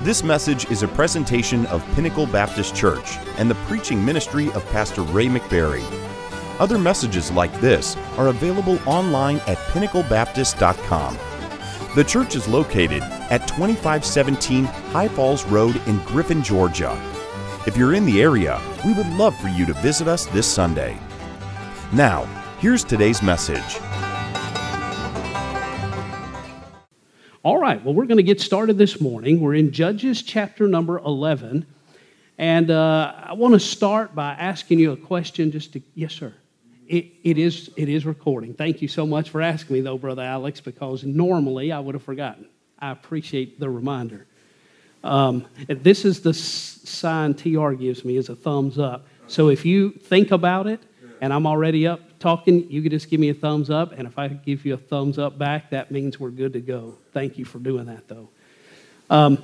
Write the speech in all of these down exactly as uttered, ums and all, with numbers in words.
This message is a presentation of Pinnacle Baptist Church and the preaching ministry of Pastor Ray McBarry. Other messages like this are available online at pinnacle baptist dot com. The church is located at twenty-five seventeen High Falls Road in Griffin, Georgia. If you're in the area, we would love for you to visit us this Sunday. Now, here's today's message. All right, well, we're going to get started this morning. We're in Judges chapter number eleven, and uh, I want to start by asking you a question just to, yes, sir. It, it is it is recording. Thank you so much for asking me, though, Brother Alex, because normally I would have forgotten. I appreciate the reminder. Um, this is the s- sign T R gives me is a thumbs up. So if you think about it, and I'm already up talking, you could just give me a thumbs up, and if I give you a thumbs up back, that means we're good to go. Thank you for doing that, though. Um,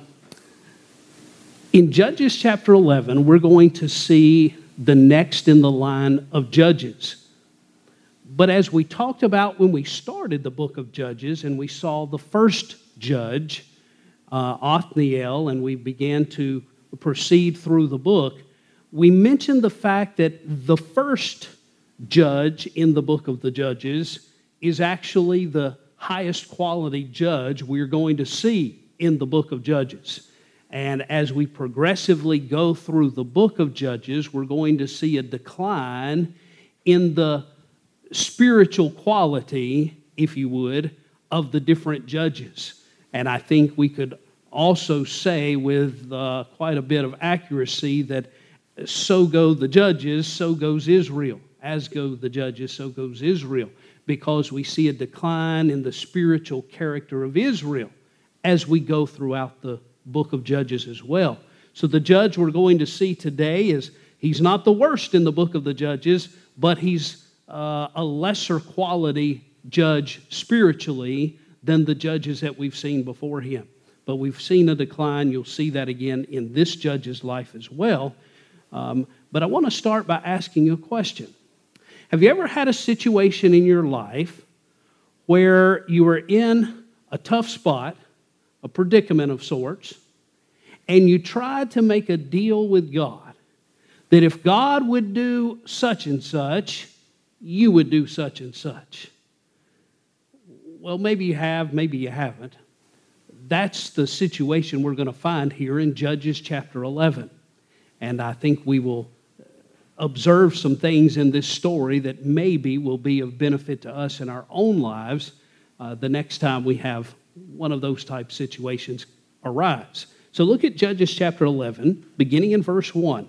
in Judges chapter eleven, we're going to see the next in the line of judges. But as we talked about when we started the book of Judges, and we saw the first judge, uh, Othniel, and we began to proceed through the book, we mentioned the fact that the first judge in the book of the Judges is actually the highest quality judge we're going to see in the book of Judges. And as we progressively go through the book of Judges, we're going to see a decline in the spiritual quality, if you would, of the different judges. And I think we could also say with uh, quite a bit of accuracy that so go the judges, so goes Israel. As go the judges, so goes Israel, because we see a decline in the spiritual character of Israel as we go throughout the book of Judges as well. So the judge we're going to see today is, he's not the worst in the book of the Judges, but he's uh, a lesser quality judge spiritually than the judges that we've seen before him. But we've seen a decline. You'll see that again in this judge's life as well. Um, but I want to start by asking you a question. Have you ever had a situation in your life where you were in a tough spot, a predicament of sorts, and you tried to make a deal with God that if God would do such and such, you would do such and such? Well, maybe you have, maybe you haven't. That's the situation we're going to find here in Judges chapter eleven. And I think we will observe some things in this story that maybe will be of benefit to us in our own lives uh, the next time we have one of those type situations arise. So look at Judges chapter eleven, beginning in verse one.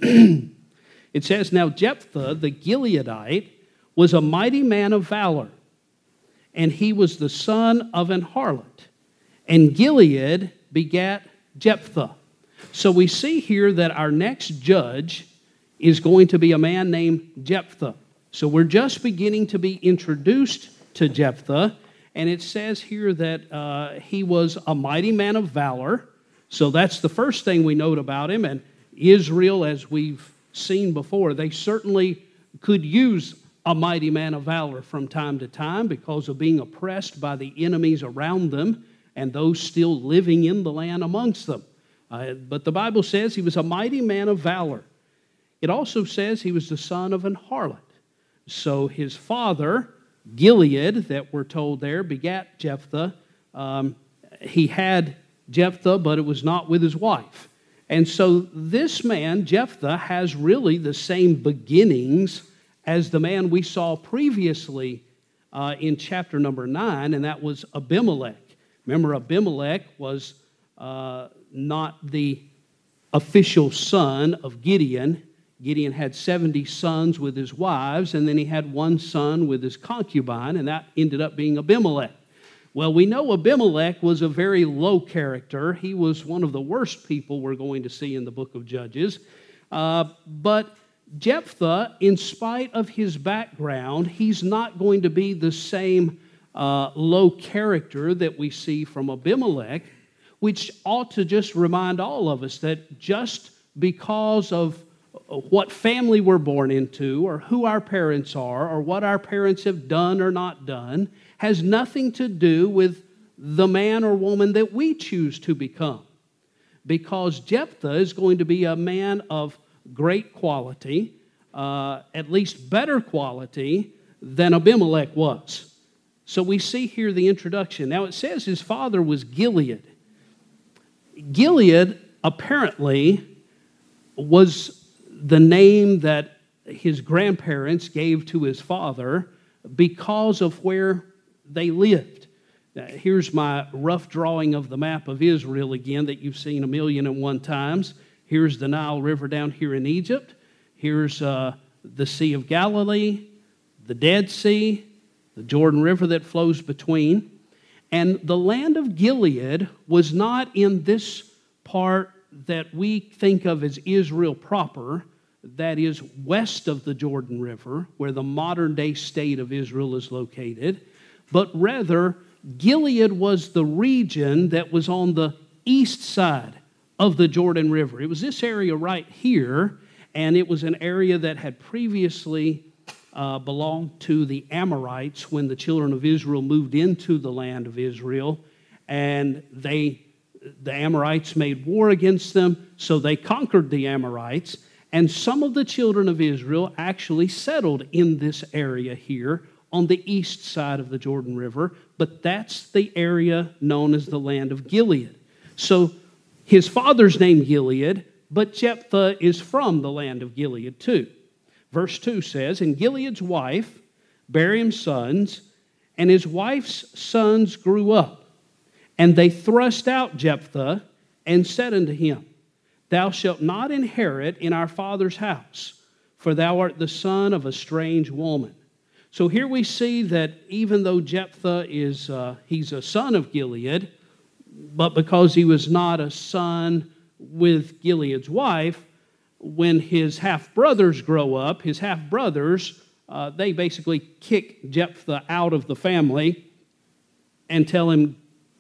It says, "Now Jephthah the Gileadite was a mighty man of valor, and he was the son of an harlot, and Gilead begat Jephthah." So we see here that our next judge is going to be a man named Jephthah. So we're just beginning to be introduced to Jephthah, and it says here that uh, he was a mighty man of valor. So that's the first thing we note about him. And Israel, as we've seen before, they certainly could use a mighty man of valor from time to time because of being oppressed by the enemies around them and those still living in the land amongst them. Uh, but the Bible says he was a mighty man of valor. It also says he was the son of an harlot. So his father, Gilead, that we're told there, begat Jephthah. Um, he had Jephthah, but it was not with his wife. And so this man, Jephthah, has really the same beginnings as the man we saw previously uh, in chapter number nine, and that was Abimelech. Remember, Abimelech was uh, not the official son of Gideon. Gideon had seventy sons with his wives, and then he had one son with his concubine, and that ended up being Abimelech. Well, we know Abimelech was a very low character. He was one of the worst people we're going to see in the book of Judges. Uh, but Jephthah, in spite of his background, he's not going to be the same uh, low character that we see from Abimelech, which ought to just remind all of us that just because of what family we're born into or who our parents are or what our parents have done or not done has nothing to do with the man or woman that we choose to become. because Jephthah is going to be a man of great quality, uh, at least better quality than Abimelech was. So we see here the introduction. Now it says his father was Gilead. Gilead apparently was the name that his grandparents gave to his father because of where they lived. Now, here's my rough drawing of the map of Israel again that you've seen a million and one times. Here's the Nile River down here in Egypt. Here's uh, the Sea of Galilee, the Dead Sea, the Jordan River that flows between. And the land of Gilead was not in this part that we think of as Israel proper, that is west of the Jordan River, where the modern-day state of Israel is located, but rather Gilead was the region that was on the east side of the Jordan River. It was this area right here, and it was an area that had previously uh, belonged to the Amorites when the children of Israel moved into the land of Israel, and they, the Amorites made war against them, so they conquered the Amorites, and some of the children of Israel actually settled in this area here on the east side of the Jordan River, but that's the area known as the land of Gilead. So his father's name Gilead, but Jephthah is from the land of Gilead too. Verse two says, and Gilead's wife bare him sons, and his wife's sons grew up. And they thrust out Jephthah and said unto him, thou shalt not inherit in our father's house, for thou art the son of a strange woman. So here we see that even though Jephthah is, uh, he's a son of Gilead, but because he was not a son with Gilead's wife, when his half-brothers grow up, his half-brothers, uh, they basically kick Jephthah out of the family and tell him,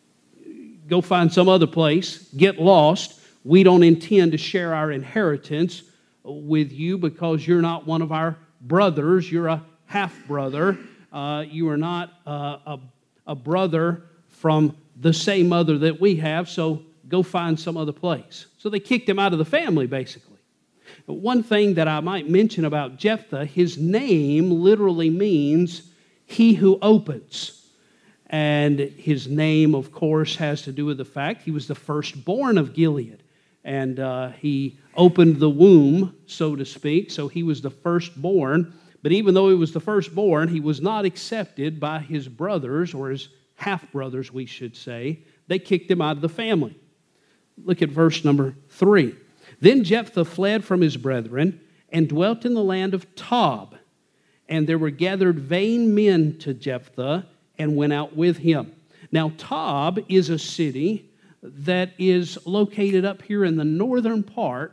go find some other place, get lost. We don't intend to share our inheritance with you because you're not one of our brothers. You're a half-brother. Uh, you are not uh, a, a brother from the same mother that we have, so go find some other place. So they kicked him out of the family, basically. But one thing that I might mention about Jephthah, his name literally means he who opens. And his name, of course, has to do with the fact he was the firstborn of Gilead. And uh, he opened the womb, so to speak, so he was the firstborn. But even though he was the firstborn, he was not accepted by his brothers, or his half-brothers, we should say. They kicked him out of the family. Look at verse number three. Then Jephthah fled from his brethren and dwelt in the land of Tob. And there were gathered vain men to Jephthah and went out with him. Now Tob is a city that is located up here in the northern part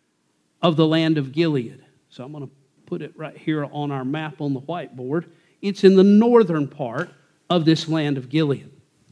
of the land of Gilead. So I'm going to put it right here on our map on the whiteboard. It's in the northern part of this land of Gilead.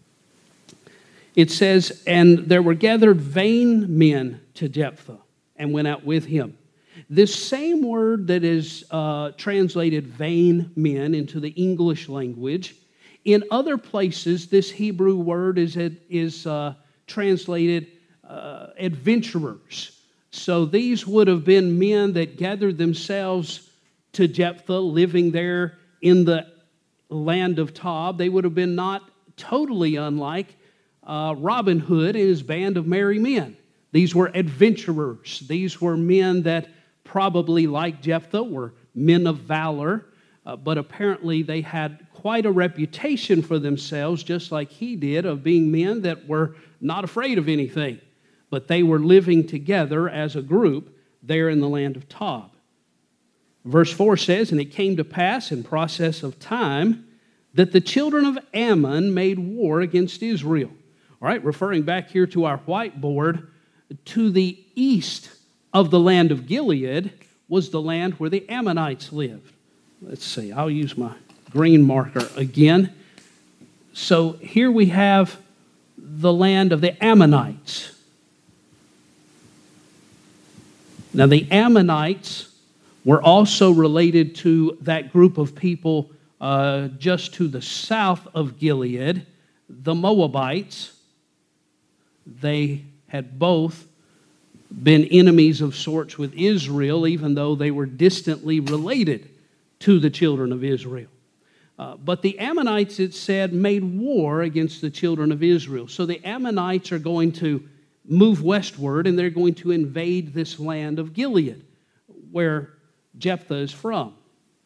It says, and there were gathered vain men to Jephthah and went out with him. This same word that is uh, translated vain men into the English language, in other places this Hebrew word is, is uh, translated uh, adventurers. So these would have been men that gathered themselves to Jephthah, living there in the land of Tob. They would have been not totally unlike uh, Robin Hood and his band of merry men. These were adventurers. These were men that probably, like Jephthah, were men of valor, uh, but apparently they had quite a reputation for themselves, just like he did, of being men that were not afraid of anything. But they were living together as a group there in the land of Tob. Verse four says, and it came to pass in process of time that the children of Ammon made war against Israel. All right, referring back here to our whiteboard, to the east of the land of Gilead was the land where the Ammonites lived. Let's see, I'll use my green marker again. So here we have the land of the Ammonites. Now the Ammonites were also related to that group of people uh, just to the south of Gilead, the Moabites. They had both been enemies of sorts with Israel, even though they were distantly related to the children of Israel. Uh, but the Ammonites, it said, made war against the children of Israel. So the Ammonites are going to move westward, and they're going to invade this land of Gilead, where Jephthah is from.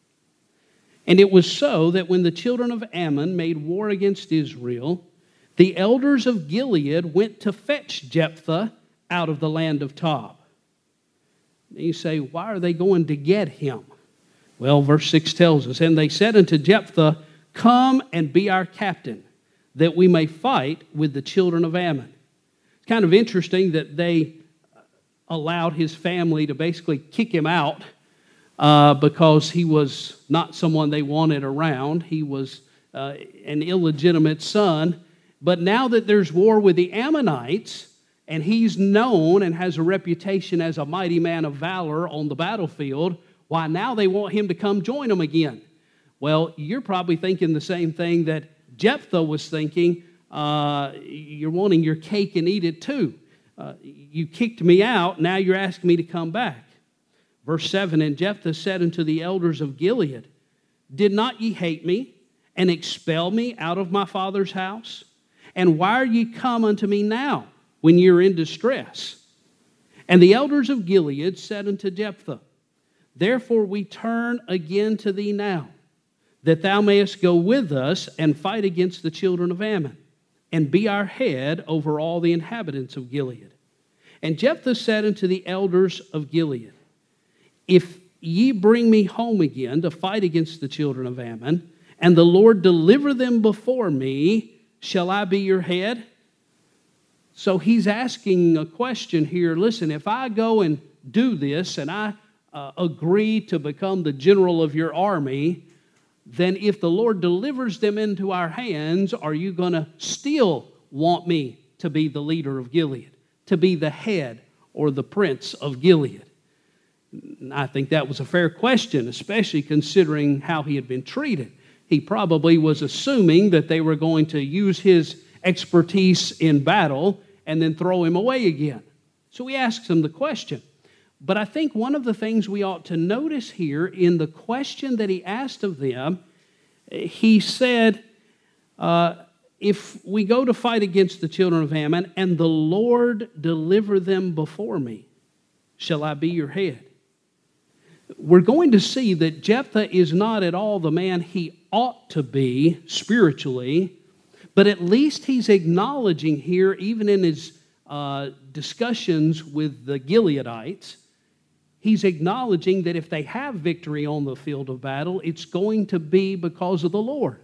And it was so that when the children of Ammon made war against Israel, the elders of Gilead went to fetch Jephthah out of the land of Tob. And you say, why are they going to get him? Well, verse six tells us, and they said unto Jephthah, come and be our captain, that we may fight with the children of Ammon. It's kind of interesting that they allowed his family to basically kick him out uh, because he was not someone they wanted around. He was uh, an illegitimate son. But now that there's war with the Ammonites, and he's known and has a reputation as a mighty man of valor on the battlefield, why now they want him to come join them again? Well, you're probably thinking the same thing that Jephthah was thinking. Uh, you're wanting your cake and eat it too. Uh, you kicked me out, now you're asking me to come back. Verse seven, and Jephthah said unto the elders of Gilead, did not ye hate me, and expel me out of my father's house? And why are ye come unto me now, when ye are in distress? And the elders of Gilead said unto Jephthah, therefore we turn again to thee now, that thou mayest go with us and fight against the children of Ammon, and be our head over all the inhabitants of Gilead. And Jephthah said unto the elders of Gilead, if ye bring me home again to fight against the children of Ammon, and the Lord deliver them before me, shall I be your head? So he's asking a question here. Listen, if I go and do this, and I uh, agree to become the general of your army, then if the Lord delivers them into our hands, are you going to still want me to be the leader of Gilead, to be the head or the prince of Gilead? I think that was a fair question, especially considering how he had been treated. He probably was assuming that they were going to use his expertise in battle and then throw him away again. So he asks him the question. But I think one of the things we ought to notice here in the question that he asked of them, he said, uh, if we go to fight against the children of Ammon, and the Lord deliver them before me, shall I be your head? We're going to see that Jephthah is not at all the man he ought to be spiritually, but at least he's acknowledging here, even in his uh, discussions with the Gileadites, he's acknowledging that if they have victory on the field of battle, it's going to be because of the Lord.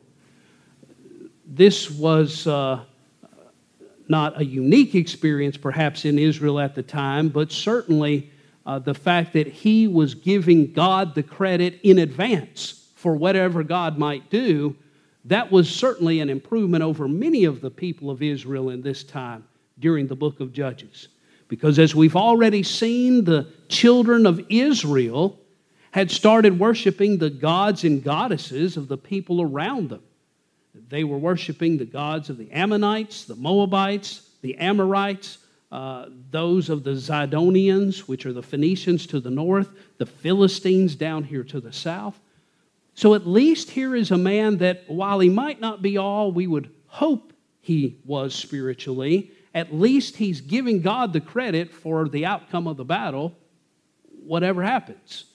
This was uh, not a unique experience perhaps in Israel at the time, but certainly uh, the fact that he was giving God the credit in advance for whatever God might do, that was certainly an improvement over many of the people of Israel in this time during the book of Judges. Because as we've already seen, the children of Israel had started worshiping the gods and goddesses of the people around them. They were worshiping the gods of the Ammonites, the Moabites, the Amorites, uh, those of the Zidonians, which are the Phoenicians to the north, the Philistines down here to the south. So at least here is a man that, while he might not be all we would hope he was spiritually, at least he's giving God the credit for the outcome of the battle, whatever happens.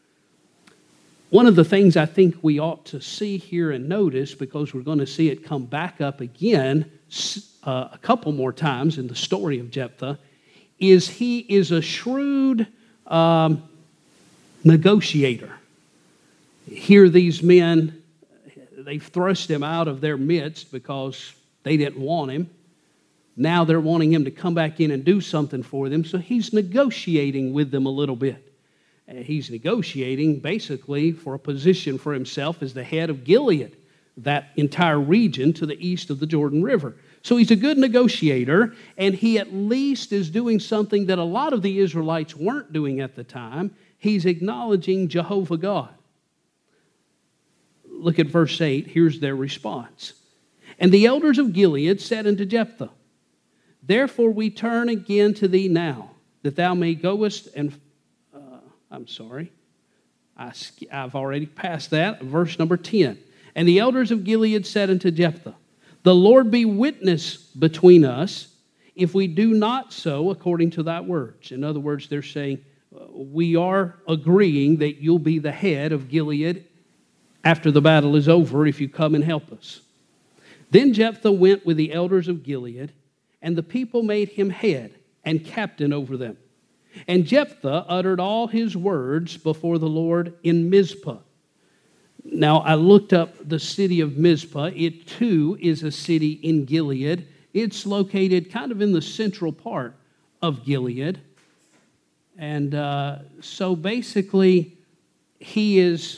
One of the things I think we ought to see here and notice, because we're going to see it come back up again uh, a couple more times in the story of Jephthah, is he is a shrewd um, negotiator. Here these men, they've thrust him out of their midst because they didn't want him. Now they're wanting him to come back in and do something for them, so he's negotiating with them a little bit. Uh, he's negotiating basically for a position for himself as the head of Gilead, that entire region to the east of the Jordan River. So he's a good negotiator, and he at least is doing something that a lot of the Israelites weren't doing at the time. He's acknowledging Jehovah God. Look at verse eight. Here's their response. And the elders of Gilead said unto Jephthah, therefore we turn again to thee now, that thou may goest and, uh, I'm sorry, I, I've already passed that, verse number ten. And the elders of Gilead said unto Jephthah, the Lord be witness between us, if we do not so according to thy words. In other words, they're saying, we are agreeing that you'll be the head of Gilead after the battle is over if you come and help us. Then Jephthah went with the elders of Gilead, and the people made him head and captain over them. And Jephthah uttered all his words before the Lord in Mizpah. Now, I looked up the city of Mizpah. It, too, is a city in Gilead. It's located kind of in the central part of Gilead. And uh, so basically, he is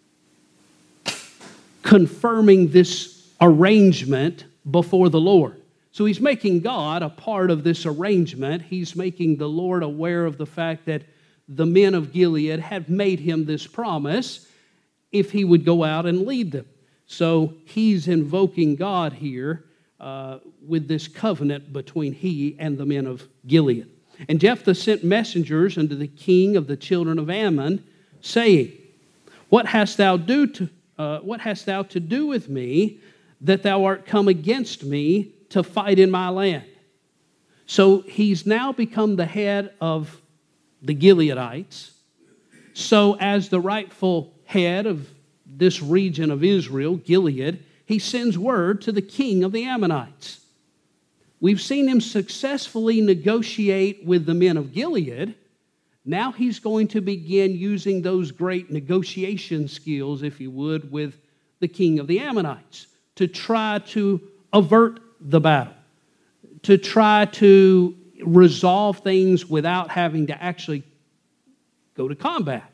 confirming this arrangement before the Lord. So he's making God a part of this arrangement. He's making the Lord aware of the fact that the men of Gilead have made him this promise if he would go out and lead them. So he's invoking God here uh, with this covenant between he and the men of Gilead. And Jephthah sent messengers unto the king of the children of Ammon, saying, What hast thou do to uh, what hast thou to do with me, that thou art come against me to fight in my land? So he's now become the head of the Gileadites. So as the rightful head of this region of Israel, Gilead, he sends word to the king of the Ammonites. We've seen him successfully negotiate with the men of Gilead. Now he's going to begin using those great negotiation skills, if you would, with the king of the Ammonites to try to avert the battle, to try to resolve things without having to actually go to combat.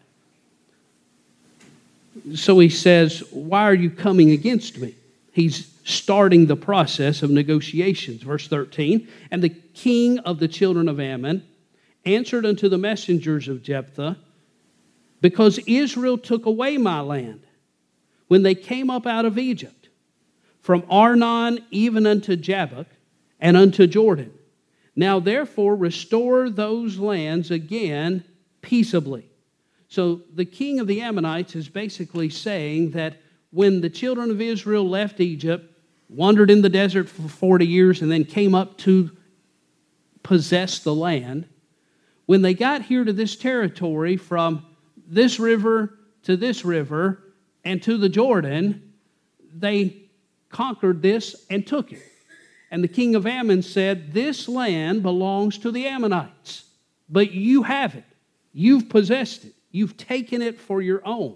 So he says, why are you coming against me? He's starting the process of negotiations. Verse thirteen, and the king of the children of Ammon answered unto the messengers of Jephthah, because Israel took away my land when they came up out of Egypt, from Arnon even unto Jabbok and unto Jordan. Now therefore restore those lands again peaceably. So the king of the Ammonites is basically saying that when the children of Israel left Egypt, wandered in the desert for forty years, and then came up to possess the land, when they got here to this territory from this river to this river and to the Jordan, they conquered this and took it. And the king of Ammon said, this land belongs to the Ammonites, but you have it. You've possessed it. You've taken it for your own.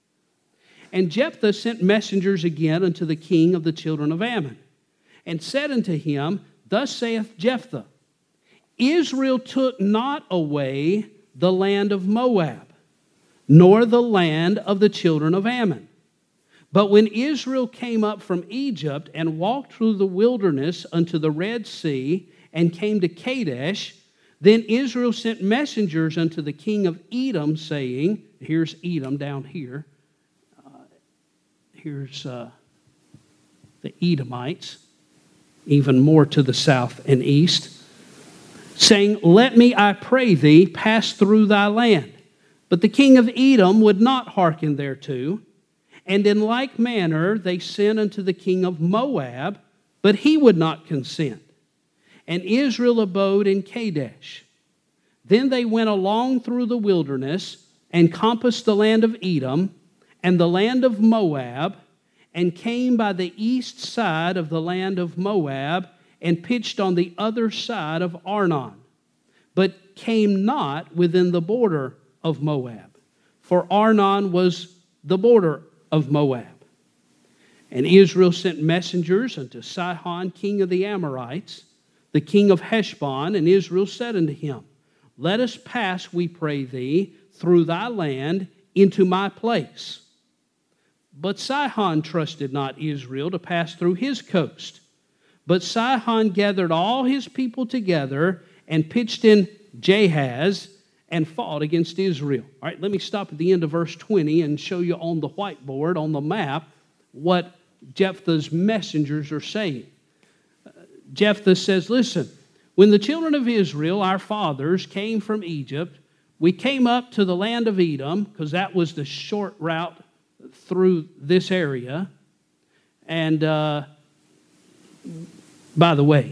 And Jephthah sent messengers again unto the king of the children of Ammon, and said unto him, Thus saith Jephthah, Israel took not away the land of Moab, nor the land of the children of Ammon. But when Israel came up from Egypt and walked through the wilderness unto the Red Sea and came to Kadesh, then Israel sent messengers unto the king of Edom, saying, here's Edom down here. Uh, here's uh, the Edomites, even more to the south and east, saying, Let me, I pray thee, pass through thy land. But the king of Edom would not hearken thereto. And in like manner they sent unto the king of Moab, but he would not consent. And Israel abode in Kadesh. Then they went along through the wilderness and compassed the land of Edom and the land of Moab, and came by the east side of the land of Moab, and pitched on the other side of Arnon, but came not within the border of Moab, for Arnon was the border of Moab. And Israel sent messengers unto Sihon, king of the Amorites, the king of Heshbon, and Israel said unto him, Let us pass, we pray thee, through thy land into my place. But Sihon trusted not Israel to pass through his coast. But Sihon gathered all his people together and pitched in Jahaz and fought against Israel. All right, let me stop at the end of verse twenty and show you on the whiteboard, on the map, what Jephthah's messengers are saying. Jephthah says, listen, When the children of Israel, our fathers, came from Egypt, we came up to the land of Edom, because that was the short route through this area. And uh, by the way,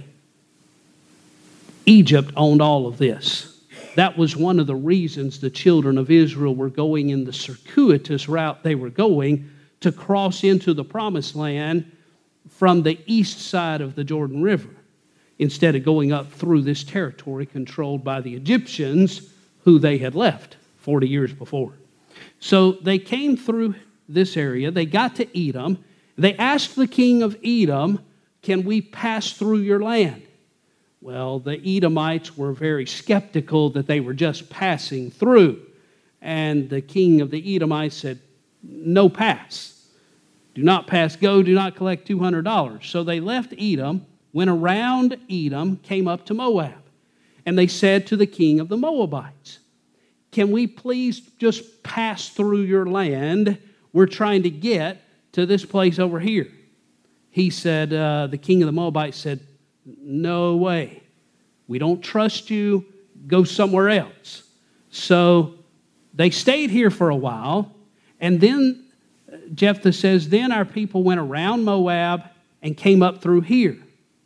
Egypt owned all of this. That was one of the reasons the children of Israel were going in the circuitous route they were going to cross into the promised land from the east side of the Jordan River, instead of going up through this territory controlled by the Egyptians who they had left forty years before. So they came through this area. They got to Edom. They asked the king of Edom, "Can we pass through your land?" Well, the Edomites were very skeptical that they were just passing through. And the king of the Edomites said, "No pass. Do not pass. Go, do not collect two hundred dollars. So they left Edom, went around Edom, came up to Moab. And they said to the king of the Moabites, "Can we please just pass through your land? We're trying to get to this place over here." He said, uh, the king of the Moabites said, "No way. We don't trust you. Go somewhere else." So they stayed here for a while. And then Jephthah says, then our people went around Moab and came up through here,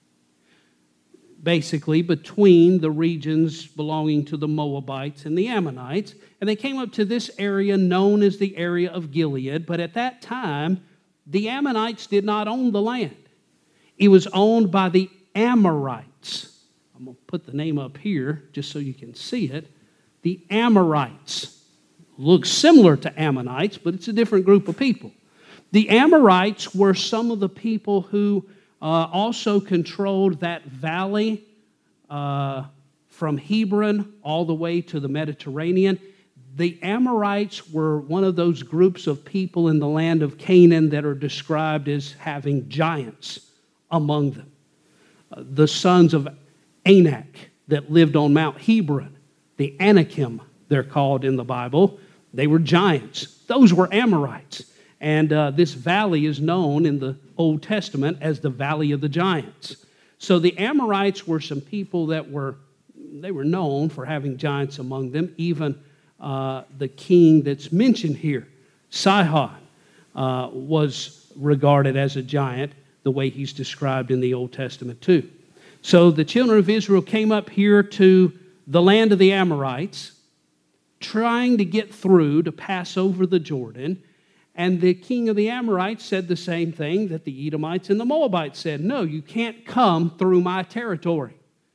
basically between the regions belonging to the Moabites and the Ammonites. And they came up to this area known as the area of Gilead. But at that time, the Ammonites did not own the land. It was owned by the Amorites. I'm going to put the name up here just so you can see it. The Amorites. Looks similar to Ammonites, but it's a different group of people. The Amorites were some of the people who uh, also controlled that valley uh, from Hebron all the way to the Mediterranean. The Amorites were one of those groups of people in the land of Canaan that are described as having giants among them. Uh, the sons of Anak that lived on Mount Hebron, the Anakim, they're called in the Bible. They were giants. Those were Amorites. And uh, this valley is known in the Old Testament as the Valley of the Giants. So the Amorites were some people that were, they were known for having giants among them. Even uh, the king that's mentioned here, Sihon, uh, was regarded as a giant the way he's described in the Old Testament too. So the children of Israel came up here to the land of the Amorites, trying to get through to pass over the Jordan. And the king of the Amorites said the same thing that the Edomites and the Moabites said. "No, you can't come through my territory."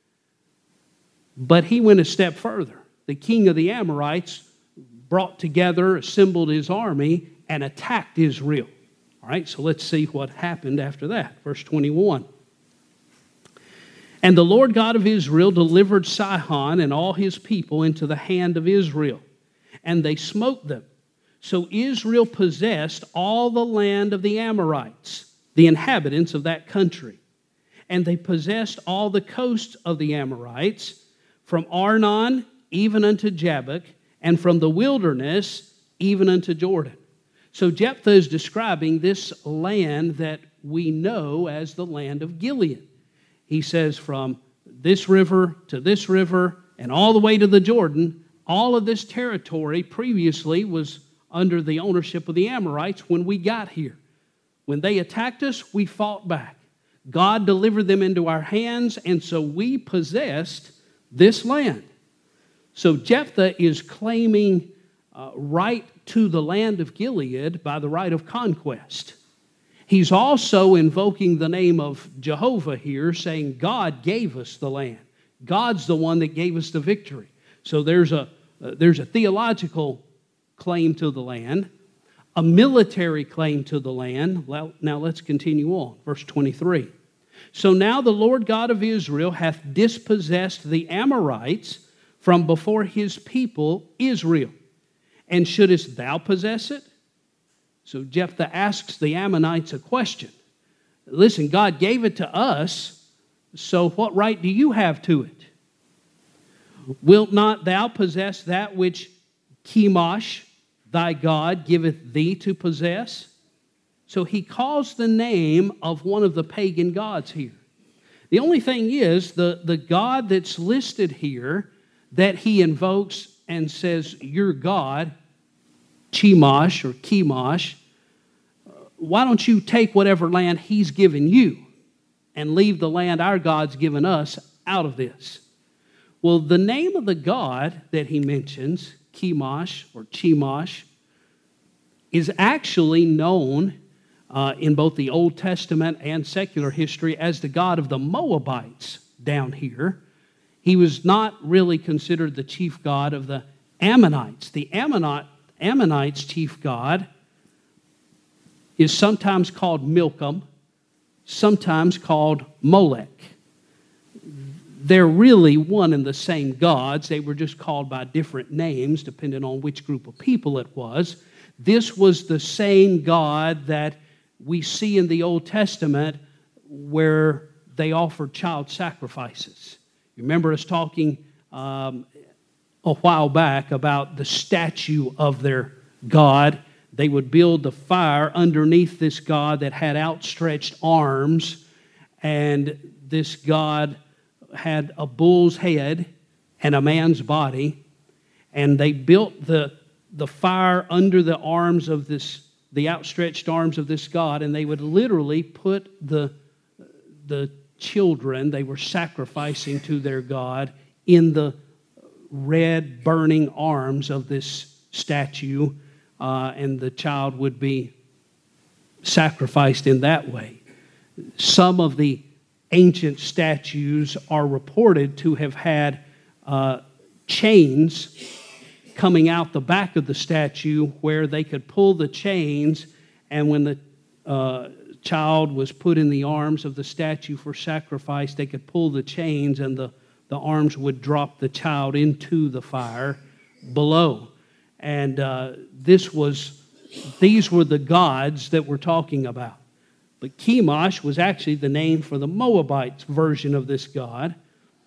But he went a step further. The king of the Amorites brought together, assembled his army, and attacked Israel. All right, so let's see what happened after that. Verse twenty-one. "And the Lord God of Israel delivered Sihon and all his people into the hand of Israel, and they smote them. So Israel possessed all the land of the Amorites, the inhabitants of that country. And they possessed all the coast of the Amorites, from Arnon even unto Jabbok, and from the wilderness even unto Jordan." So Jephthah is describing this land that we know as the land of Gilead. He says from this river to this river and all the way to the Jordan, all of this territory previously was under the ownership of the Amorites when we got here. When they attacked us, we fought back. God delivered them into our hands, and so we possessed this land. So Jephthah is claiming uh, right to the land of Gilead by the right of conquest. He's also invoking the name of Jehovah here, saying God gave us the land. God's the one that gave us the victory. So there's a, uh, there's a theological claim to the land, a military claim to the land. Well, now let's continue on. Verse twenty-three. "So now the Lord God of Israel hath dispossessed the Amorites from before his people Israel. And shouldest thou possess it?" So Jephthah asks the Ammonites a question. Listen, God gave it to us, so what right do you have to it? "Wilt not thou possess that which Chemosh, thy God, giveth thee to possess?" So he calls the name of one of the pagan gods here. The only thing is, the, the God that's listed here that he invokes and says, "You're God," Chemosh or Chemosh, why don't you take whatever land he's given you and leave the land our God's given us out of this? Well, the name of the God that he mentions, Chemosh or Chemosh, is actually known uh, in both the Old Testament and secular history as the God of the Moabites down here. He was not really considered the chief god of the Ammonites. The Ammonite, Ammonites' chief god is sometimes called Milcom, sometimes called Molech. They're really one and the same gods. They were just called by different names depending on which group of people it was. This was the same God that we see in the Old Testament where they offered child sacrifices. You remember us talking um, a while back about the statue of their God. They would build the fire underneath this God that had outstretched arms, and this God had a bull's head and a man's body, and they built the, the fire under the arms of this, the outstretched arms of this God, and they would literally put the, the children they were sacrificing to their God in the red burning arms of this statue, uh, and the child would be sacrificed in that way. Some of the ancient statues are reported to have had uh, chains coming out the back of the statue where they could pull the chains, and when the uh, child was put in the arms of the statue for sacrifice, they could pull the chains and the, the arms would drop the child into the fire below. And uh, this was, these were the gods that we're talking about. But Chemosh was actually the name for the Moabites version of this God.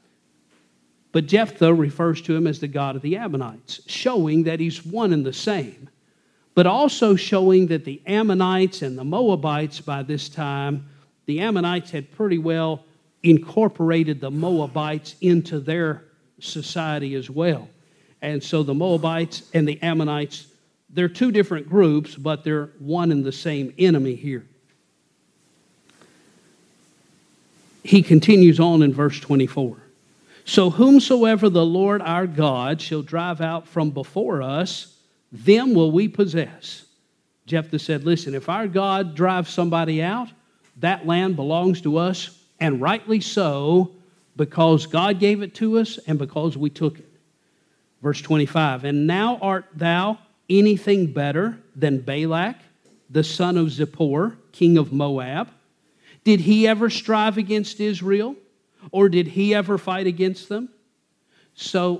But Jephthah refers to him as the God of the Ammonites, showing that he's one and the same, but also showing that the Ammonites and the Moabites by this time, the Ammonites had pretty well incorporated the Moabites into their society as well. And so the Moabites and the Ammonites, they're two different groups, but they're one and the same enemy here. He continues on in verse twenty-four. So whomsoever the Lord our God shall drive out from before us, them will we possess. Jephthah said, listen, if our God drives somebody out, that land belongs to us, and rightly so, because God gave it to us and because we took it. Verse twenty-five, and now art thou anything better than Balak, the son of Zippor, king of Moab? Did he ever strive against Israel? Or did he ever fight against them? So,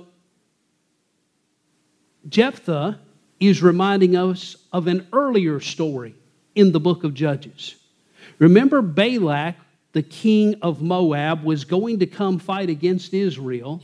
Jephthah is reminding us of an earlier story in the book of Judges. Remember, Balak, the king of Moab, was going to come fight against Israel.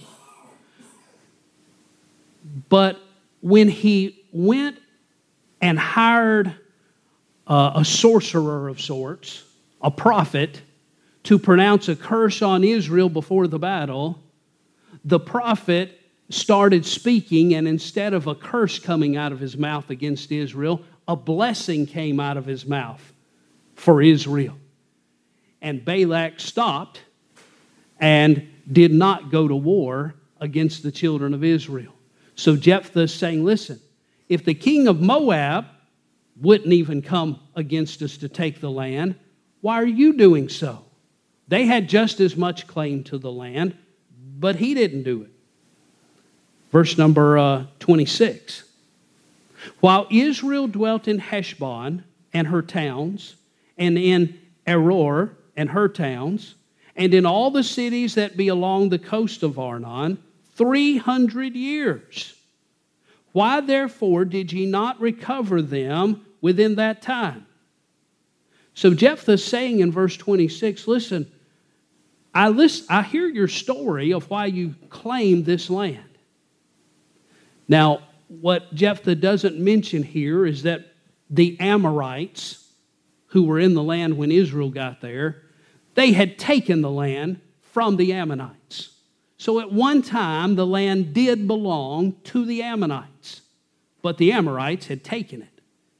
But when he went and hired uh, a sorcerer of sorts, a prophet, to pronounce a curse on Israel before the battle, the prophet started speaking, and instead of a curse coming out of his mouth against Israel, a blessing came out of his mouth for Israel. And Balak stopped and did not go to war against the children of Israel. So Jephthah is saying, listen, if the king of Moab wouldn't even come against us to take the land, why are you doing so? They had just as much claim to the land, but he didn't do it. Verse number uh, twenty-six. While Israel dwelt in Heshbon and her towns, and in Aroer and her towns, and in all the cities that be along the coast of Arnon, three hundred years. Why therefore did ye not recover them within that time? So Jephthah is saying in verse twenty-six, listen, I, listen, I hear your story of why you claim this land. Now, what Jephthah doesn't mention here is that the Amorites, who were in the land when Israel got there, they had taken the land from the Ammonites. So at one time, the land did belong to the Ammonites, but the Amorites had taken it.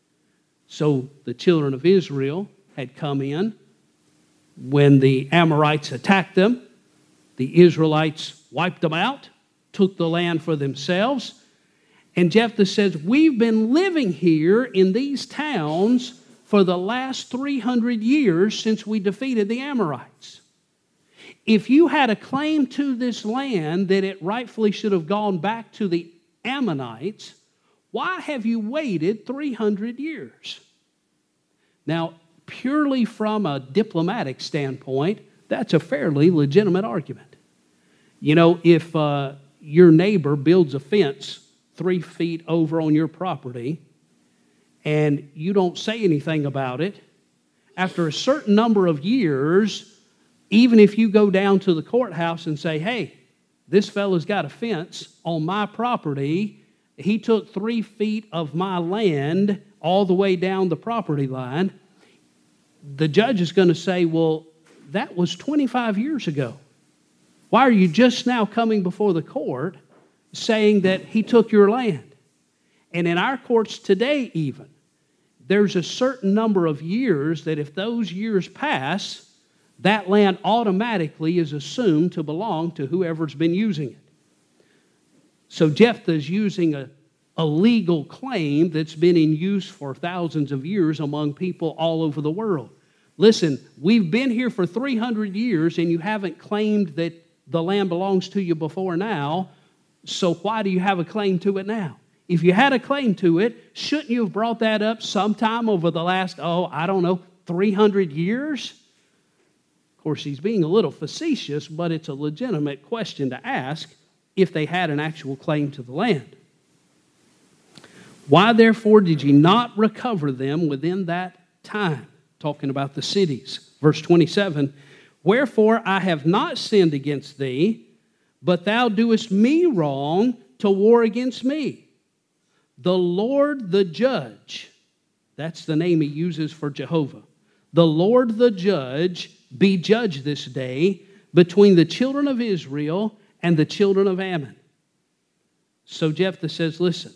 So the children of Israel had come in. When the Amorites attacked them, the Israelites wiped them out, took the land for themselves. And Jephthah says, we've been living here in these towns for the last three hundred years since we defeated the Amorites. If you had a claim to this land that it rightfully should have gone back to the Ammonites, why have you waited three hundred years? Now, purely from a diplomatic standpoint, that's a fairly legitimate argument. You know, if uh, your neighbor builds a fence three feet over on your property and you don't say anything about it, after a certain number of years, even if you go down to the courthouse and say, hey, this fellow's got a fence on my property, he took three feet of my land all the way down the property line, the judge is going to say, well, that was twenty-five years ago. Why are you just now coming before the court saying that he took your land? And in our courts today even, there's a certain number of years that if those years pass, that land automatically is assumed to belong to whoever's been using it. So Jephthah is using a, a legal claim that's been in use for thousands of years among people all over the world. Listen, we've been here for three hundred years and you haven't claimed that the land belongs to you before now, so why do you have a claim to it now? If you had a claim to it, shouldn't you have brought that up sometime over the last, oh, I don't know, three hundred years? Of course, he's being a little facetious, but it's a legitimate question to ask if they had an actual claim to the land. Why, therefore, did ye not recover them within that time? Talking about the cities. Verse twenty-seven, wherefore I have not sinned against thee, but thou doest me wrong to war against me. The Lord the judge, that's the name he uses for Jehovah. The Lord the judge be judge this day between the children of Israel and the children of Ammon. So Jephthah says, listen,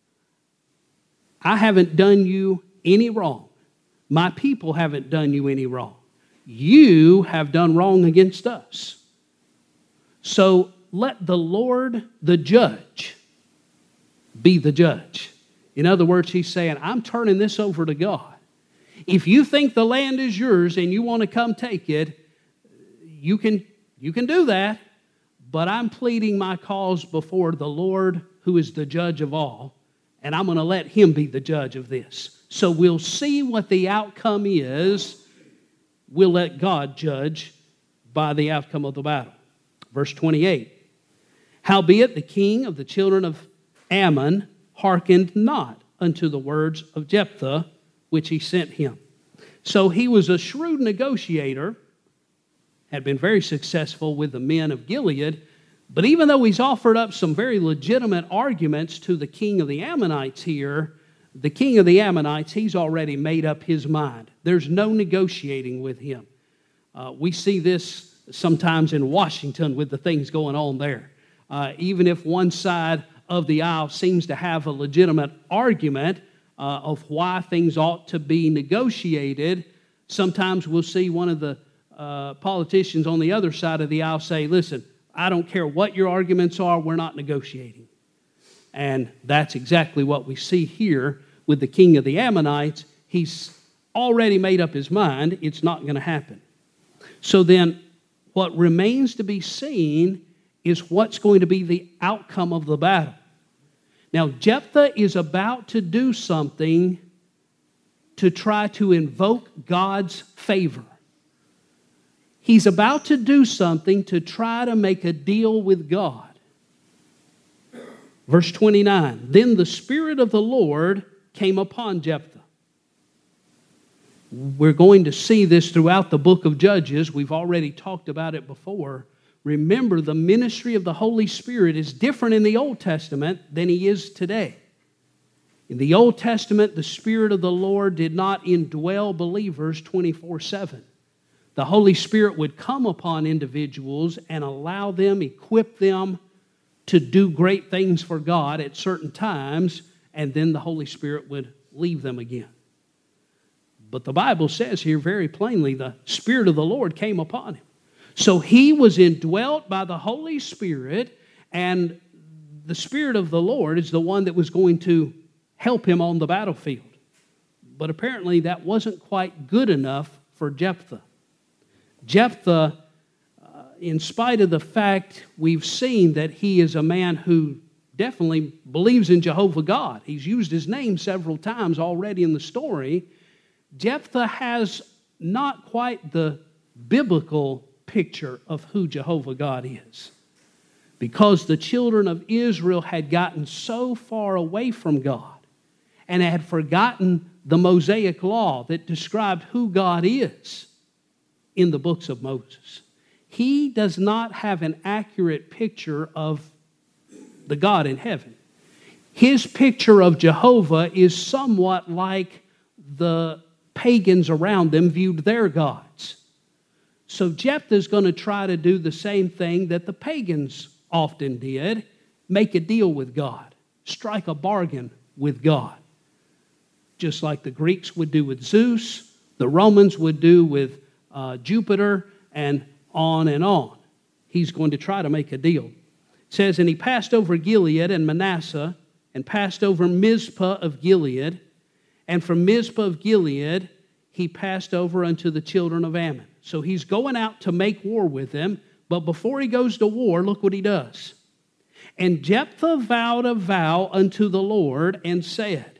I haven't done you any wrong. My people haven't done you any wrong. You have done wrong against us. So let the Lord, the judge, be the judge. In other words, he's saying, I'm turning this over to God. If you think the land is yours and you want to come take it, you can, you can do that. But I'm pleading my cause before the Lord, who is the judge of all, and I'm going to let him be the judge of this. So we'll see what the outcome is. We'll let God judge by the outcome of the battle. Verse twenty-eight, howbeit the king of the children of Ammon hearkened not unto the words of Jephthah, which he sent him. So he was a shrewd negotiator, had been very successful with the men of Gilead, but even though he's offered up some very legitimate arguments to the king of the Ammonites here, the king of the Ammonites, he's already made up his mind. There's no negotiating with him. Uh, we see this sometimes in Washington with the things going on there. Uh, even if one side of the aisle seems to have a legitimate argument uh, of why things ought to be negotiated, sometimes we'll see one of the uh, politicians on the other side of the aisle say, listen, I don't care what your arguments are, we're not negotiating. And that's exactly what we see here with the king of the Ammonites. He's already made up his mind. It's not going to happen. So then what remains to be seen is what's going to be the outcome of the battle. Now, Jephthah is about to do something to try to invoke God's favor. He's about to do something to try to make a deal with God. Verse twenty-nine, then the Spirit of the Lord came upon Jephthah. We're going to see this throughout the book of Judges. We've already talked about it before. Remember, the ministry of the Holy Spirit is different in the Old Testament than he is today. In the Old Testament, the Spirit of the Lord did not indwell believers twenty-four seven. the Holy Spirit would come upon individuals and allow them, equip them to do great things for God at certain times, and then the Holy Spirit would leave them again. But the Bible says here very plainly, the Spirit of the Lord came upon him. So he was indwelt by the Holy Spirit, and the Spirit of the Lord is the one that was going to help him on the battlefield. But apparently that wasn't quite good enough for Jephthah. Jephthah, uh, in spite of the fact we've seen that he is a man who definitely believes in Jehovah God. He's used his name several times already in the story. Jephthah has not quite the biblical picture of who Jehovah God is. Because the children of Israel had gotten so far away from God and had forgotten the Mosaic law that described who God is in the books of Moses. He does not have an accurate picture of the God in heaven. His picture of Jehovah is somewhat like the pagans around them viewed their gods. So Jephthah is going to try to do the same thing that the pagans often did, make a deal with God, strike a bargain with God. Just like the Greeks would do with Zeus, the Romans would do with uh, Jupiter, and on and on. He's going to try to make a deal. It says, and he passed over Gilead and Manasseh, and passed over Mizpah of Gilead, and from Mizpah of Gilead he passed over unto the children of Ammon. So he's going out to make war with them, but before he goes to war, look what he does. And Jephthah vowed a vow unto the Lord, and said,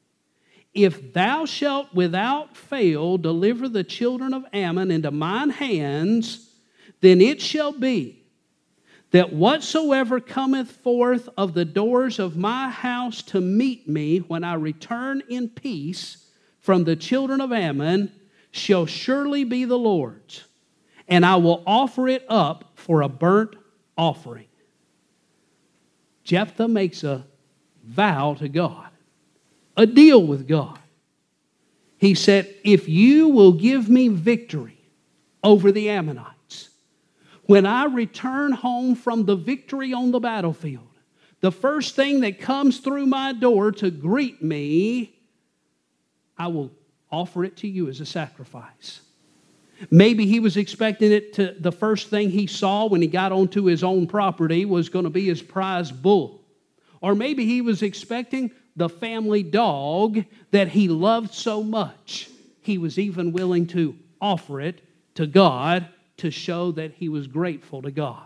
if thou shalt without fail deliver the children of Ammon into mine hands, then it shall be that whatsoever cometh forth of the doors of my house to meet me when I return in peace from the children of Ammon shall surely be the Lord's, and I will offer it up for a burnt offering. Jephthah makes a vow to God. A deal with God. He said, if you will give me victory over the Ammonites, when I return home from the victory on the battlefield, the first thing that comes through my door to greet me, I will offer it to you as a sacrifice. Maybe he was expecting it to, the first thing he saw when he got onto his own property was going to be his prize bull. Or maybe he was expecting the family dog that he loved so much, he was even willing to offer it to God to show that he was grateful to God.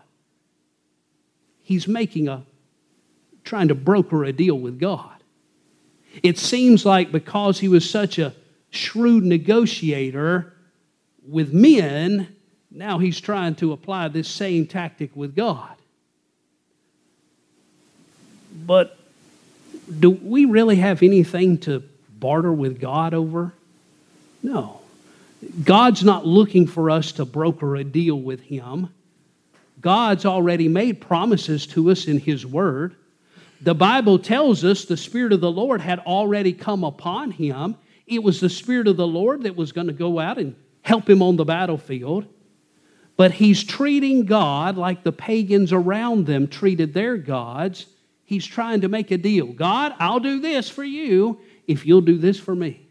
He's making a, trying to broker a deal with God. It seems like because he was such a shrewd negotiator with men, now he's trying to apply this same tactic with God. But do we really have anything to barter with God over? No. God's not looking for us to broker a deal with Him. God's already made promises to us in His Word. The Bible tells us the Spirit of the Lord had already come upon him. It was the Spirit of the Lord that was going to go out and help him on the battlefield. But he's treating God like the pagans around them treated their gods. He's trying to make a deal. God, I'll do this for you if you'll do this for me.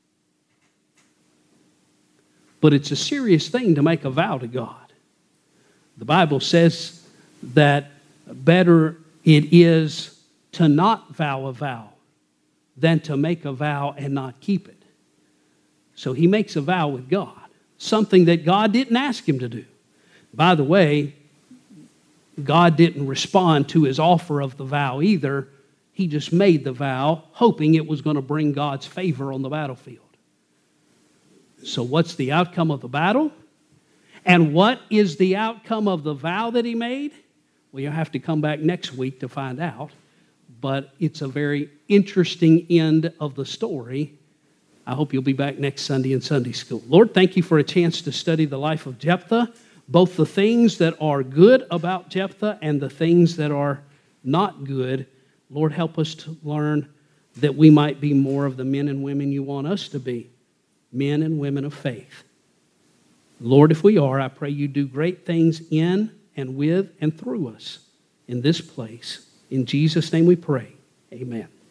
But it's a serious thing to make a vow to God. The Bible says that better it is to not vow a vow than to make a vow and not keep it. So he makes a vow with God, something that God didn't ask him to do. By the way, God didn't respond to his offer of the vow either. He just made the vow, hoping it was going to bring God's favor on the battlefield. So what's the outcome of the battle? And what is the outcome of the vow that he made? Well, you'll have to come back next week to find out. But it's a very interesting end of the story. I hope you'll be back next Sunday in Sunday school. Lord, thank you for a chance to study the life of Jephthah, both the things that are good about Jephthah and the things that are not good. Lord, help us to learn that we might be more of the men and women you want us to be, men and women of faith. Lord, if we are, I pray you do great things in and with and through us in this place. In Jesus' name we pray. Amen.